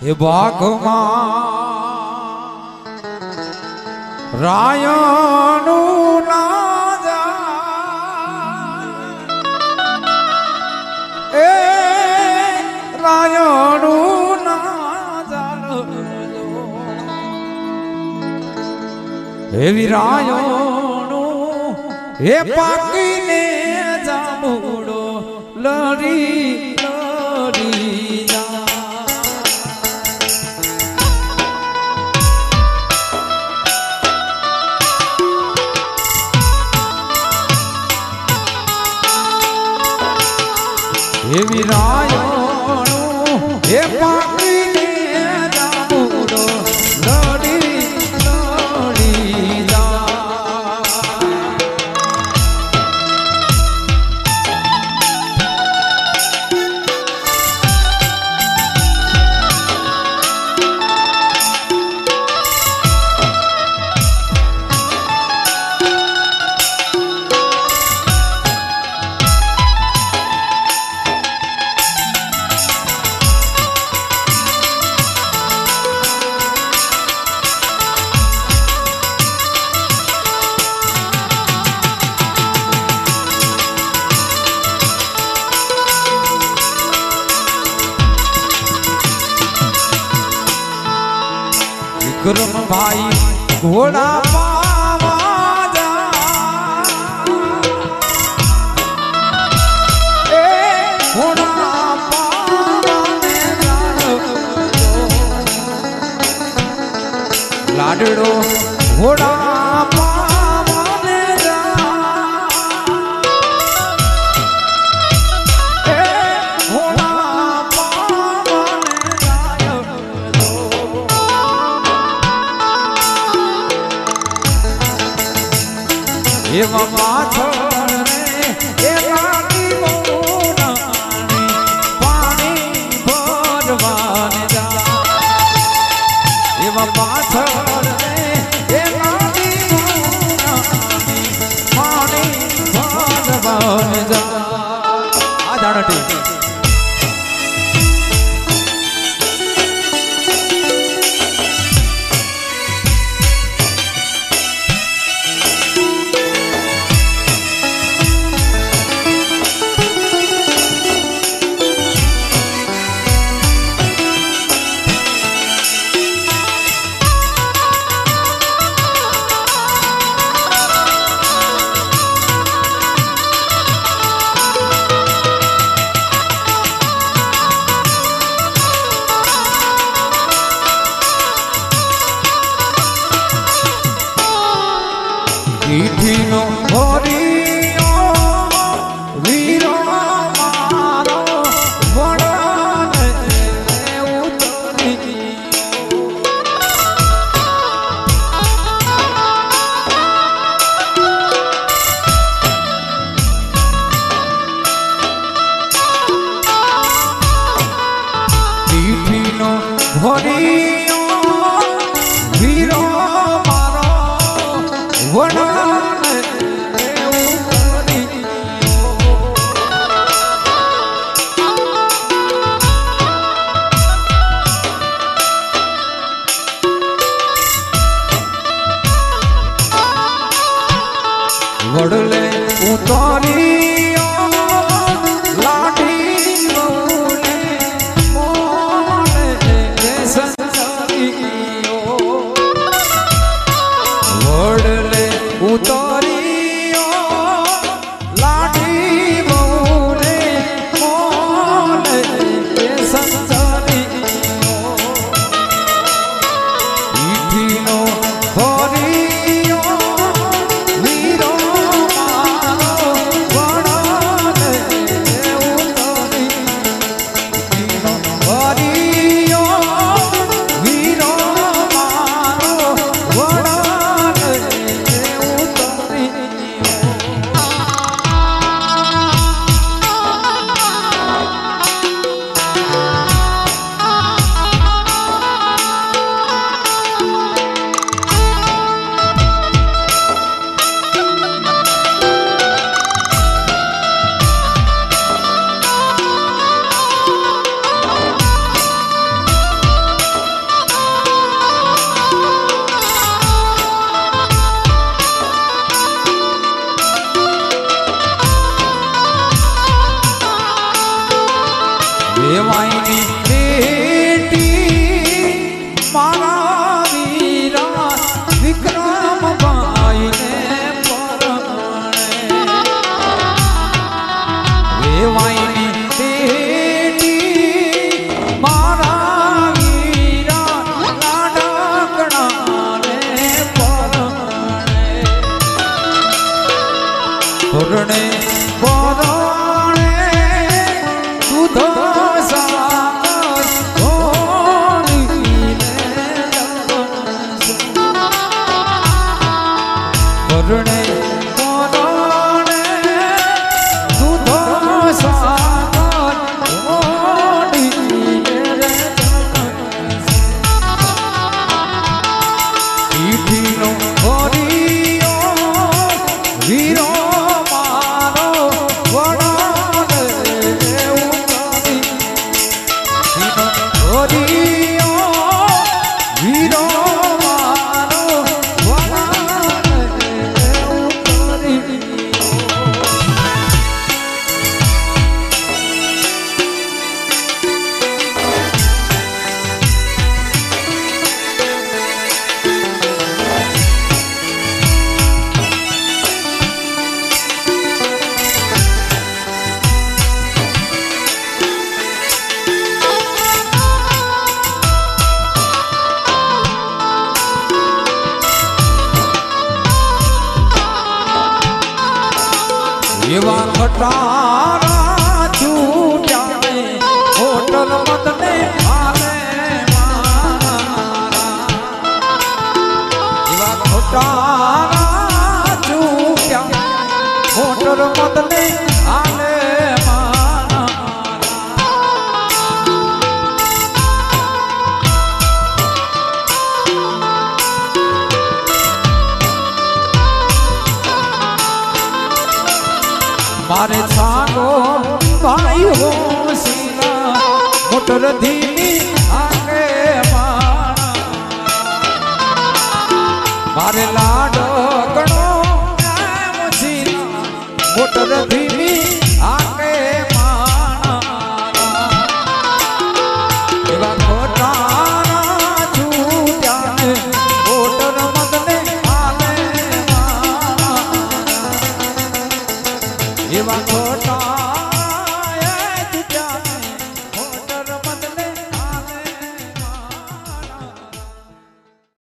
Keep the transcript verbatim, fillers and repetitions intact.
हे बाघमा रायणु ना जा ए रायणु ना जानो हे रायणु हे पाकी ने जामुड़ो लड़ी लड़ी जा हे विरायणु हे पाकी ने जामुड़ो लड़ी लड़ी जा विक्रम भाई घोड़ा पावा जा ए घोड़ा पावा में जानो लाडड़ो घोड़ा पावा में जा ए घोड़ा पावा में जानो ये मम्मा छोड़ रे ये रानी मोनानी पानी भरवान जा ये मम्मा छोड़ रे ये रानी मोनानी पानी भरवान जा आ जानटी नो भरियो वीरो मारो वड़न उतरी नो भरियो वीरो मारो वड़न वड़ले उतारियो लाठी मोले मोले संसार वाईनी बेटी मारा वीरा विक्रम बाई ने परणे वे वाईनी बेटी मारा वीरा नानकड़ा ने परणे परणे परणे परणे दूध सागर पीठीनो हरियो वीरो मारो वडाने उतरी हरियो वीरो एवा खटारा छूट्या ने होटल मत में आले मारा एवा खटारा छूट्या होटल मत में आले मारा मारे सागो भाई हो सीना मोटर धीमी आगे